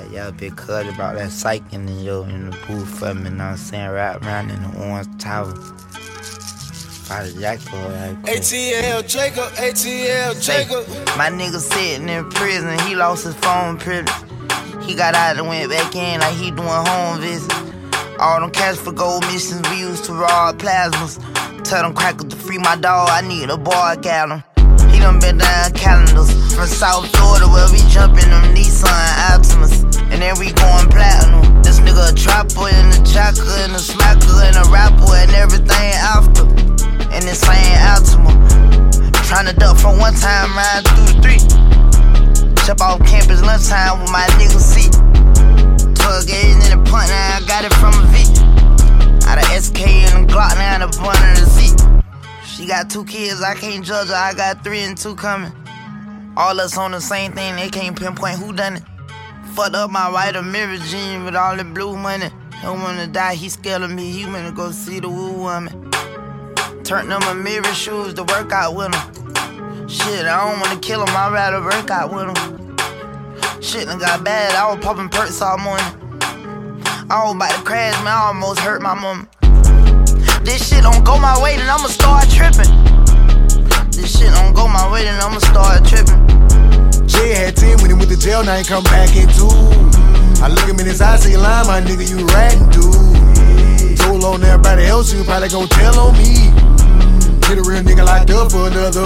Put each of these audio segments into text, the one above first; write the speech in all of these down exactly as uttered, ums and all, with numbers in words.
Yeah, yeah, big cuz about that psych in the, yo, in the booth for me, you know what I'm saying? Right around in the orange tower. Probably Jacob, like, cool. A T L Jacob, A T L Jacob. Hey, my nigga sitting in prison, he lost his phone privilege. He got out and went back in like he doing home visits. All them cash for gold missions we used to rob plasmas. Tell them crackers to free my dog, I need a boy got him. He done been down calendars from South Florida where we jumpin' them Nissan Altimas. And then we going platinum. This nigga a trapper and a jacker and a smacker and a rapper and everything after. And this ain't Altima. Tryna duck from one time ride through the three. Jump off campus lunchtime with my nigga C. twelve gauge in the punt now, I got it from a V. Out of S K and the Glock now, the front of the seat. She got two kids, I can't judge her, I got three and two coming. All us on the same thing, they can't pinpoint who done it. Fucked up my white mirror jean with all the blue money. Don't wanna die, he scared of me, he wanna go see the woo woman. Turned on my mirror shoes to work out with him. Shit, I don't wanna kill him, I'd rather work out with him. Shit done got bad, I was popping perks all morning. I was about to crash, man, I almost hurt my mama. This shit don't go my way, then I'ma start tripping. This shit don't go my way, then I'ma start tripping. Jay had ten when he went to jail, now he come back in two. I look him in his eyes, say, lie, my nigga, you ratting, dude. Told on everybody else, you probably gon' tell on me. Get a real nigga locked up for another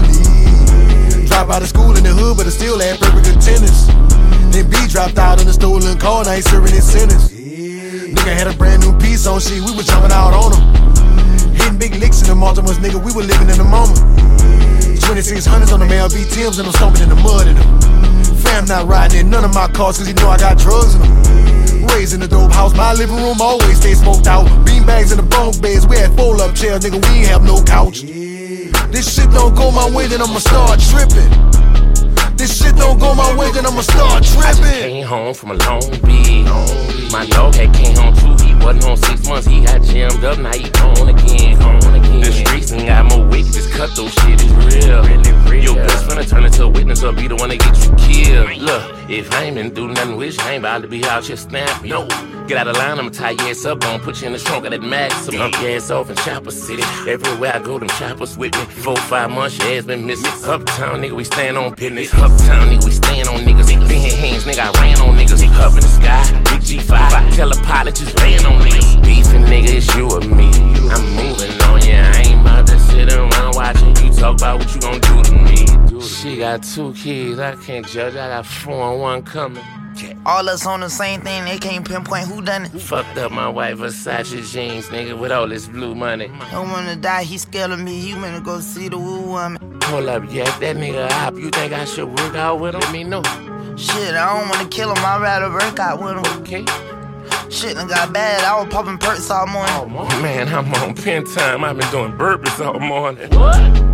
felony. Drop out of school in the hood, but I still had perfect attendance. Then B dropped out on the stolen car, now he serving his sentence. Nigga had a brand new piece on shit, we was jumping out on him. Hitting big licks in the Multimus, nigga, we were living in the moment. twenty-six hundreds on the L B Tims and I'm stomping in the mud in them. Fam not riding in none of my cars cause you know I got drugs in them. Raised in the dope house, my living room always stay smoked out. Bean bags in the bunk beds, we had fold-up chairs, nigga, we ain't have no couch. This shit don't go my way, then I'ma start tripping. This shit don't go my way, then I'ma start tripping. I came home from a long beat. My dog had came home too, he wasn't home six months, he got jammed up, now he on again, on again. The streets ain't got more weight, this cutthroat shit is real, really real. Your best friend turn into a witness or be the one that get you killed. Look, if I ain't been do nothing with you, I ain't about to be out here snapping. No, get out of line, I'ma tie your ass up, gon' put you in the trunk of that Maxim. Dump your ass off in Chopper City, everywhere I go, them choppers with me. Four, five months, your ass been missing. Uptown, nigga, we stand on business. Uptown, nigga, we stand on niggas. Big hands, nigga, I ran on niggas. Up in the sky, big G five. Tell a pilot, just laying on niggas. Beefing, nigga, it's you or me. I'm moving on, yeah, I ain't about to sit around watching you talk about what you gon' do to me. She got two kids, I can't judge, I got four and one coming. All us on the same thing, they can't pinpoint who done it. Fucked up my white Versace jeans, nigga, with all this blue money. Don't wanna die, he scared of me, he wanna go see the woo woman. Hold up, yeah, that nigga up, you think I should work out with him? Let me know. Shit, I don't wanna kill him, I'd rather work out with him. Okay. Shit done got bad, I was popping perks all morning. Oh, man, I'm on pen time, I've been doing burpees all morning. What?